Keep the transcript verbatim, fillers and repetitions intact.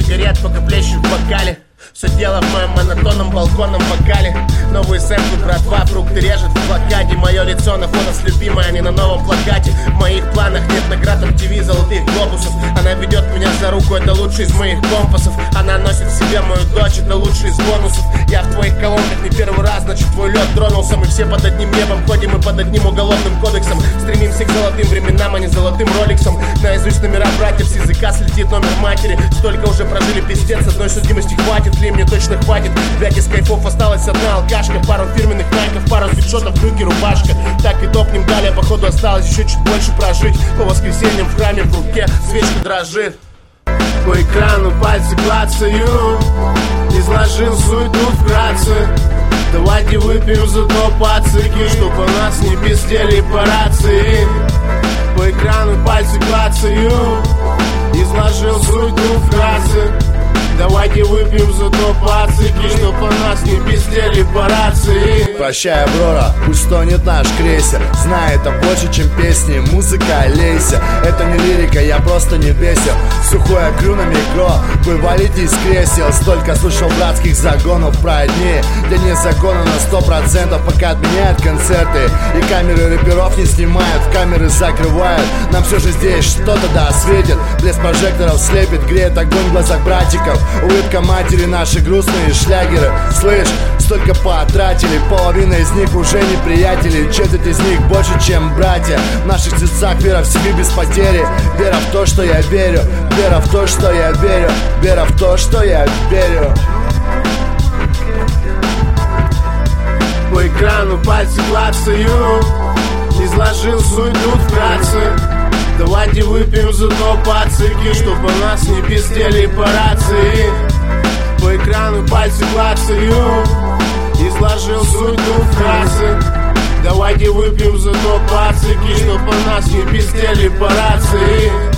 сигарет, пока плещут в бокале. Все дело в моем монотонном балконном вокале. Новые сэмплы, братва, фрукты режет в блокаде. Мое лицо на фото с любимой, а не на новом плакате. В моих планах нет наград эм ти ви, золотых глобусов. Она ведет меня за руку, это лучший из моих компасов. Она носит в себе мою дочь, это лучший из бонусов. Я в твоих колонках не первый раз, значит твой лед тронулся. Мы все под одним небом ходим и под одним уголовным кодексом. Стремимся к золотым временам, а не золотым роликсам. Наизусть номера братьев, с языка слетит номер матери. Столько уже прожили, пиздец, одной судимости хватит. Ли мне точно хватит, блядь, из кайфов осталась одна алкашка. Пару фирменных найков, пару свитшотов, брюки, рубашка. Так и топнем далее, походу осталось еще чуть больше прожить. По воскресеньям в храме в руке свечка дрожит. По экрану пальцы клацают, изложил суть тут вкратце. Давайте выпьем за то пацики, чтоб у нас не пиздели по рации. По экрану пальцы клацают, изложил суть тут вкратце. Давайте выпьем за то пацики, чтоб по нас не пиздели по рации. Прощай, Аврора, пусть тонет наш крейсер. Знай, это больше, чем песни, музыка, лейся. Это не лирика, я просто не весел. Сухое крю на микро, вы валите из кресел. Столько слышал братских загонов про дни, где нет закона на сто процентов, пока отменяют концерты. И камеры рэперов не снимают, камеры закрывают. Нам все же здесь что-то да светит. Блеск прожекторов слепит, греет огонь в глазах братиков. Улыбка матери, наши грустные шлягеры. Слышь, столько потратили, половина из них уже не приятели. Четверть из них больше, чем братья. В наших сердцах вера в себе без потери. Вера в то, что я верю. Вера в то, что я верю. Вера в то, что я верю. По экрану пальцы клацают, изложил суть тут вкратце. Давайте выпьем за то пацики, чтоб у нас не пиздели по рации. По экрану пальцы клацают, изложил суть тут вкратце. Давайте выпьем за то пацики, чтоб у нас не пиздели по рации.